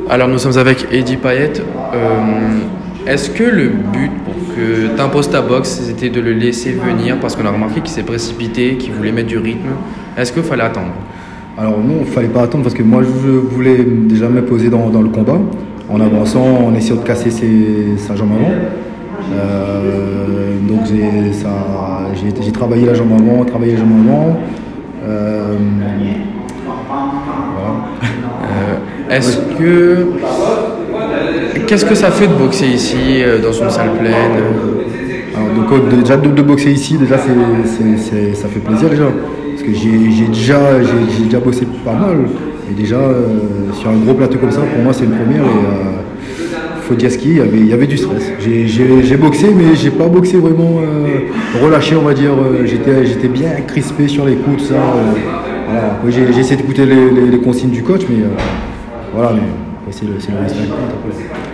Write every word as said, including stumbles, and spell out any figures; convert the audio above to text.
Alors nous sommes avec Eddy Payet. Euh, est-ce que le but pour que tu imposes ta boxe, c'était de le laisser venir parce qu'on a remarqué qu'il s'est précipité, qu'il voulait mettre du rythme? Est-ce qu'il fallait attendre? Alors non, il ne fallait pas attendre parce que moi je voulais déjà m'imposer dans, dans le combat en avançant, en essayant de casser ses, sa jambe avant. Euh, donc j'ai, ça, j'ai, j'ai travaillé la jambe avant, travaillé la jambe avant. Euh, voilà. Euh, est-ce que qu'est-ce que ça fait de boxer ici euh, dans une salle pleine? Alors, donc, euh, déjà de, de boxer ici, déjà c'est, c'est, c'est, ça fait plaisir déjà. Parce que j'ai, j'ai, déjà, j'ai, j'ai déjà bossé pas mal. Et déjà euh, sur un gros plateau comme ça, pour moi c'est une première. Et euh, faut dire ce qu'il y avait, il y avait du stress. J'ai, j'ai, j'ai boxé, mais j'ai pas boxé vraiment euh, relâché, on va dire. J'étais, j'étais bien crispé sur les coups, tout ça. Euh, voilà. Oui, j'ai, j'ai essayé d'écouter les, les, les consignes du coach, mais euh, voilà. Mais c'est le, c'est le résultat qui compte après.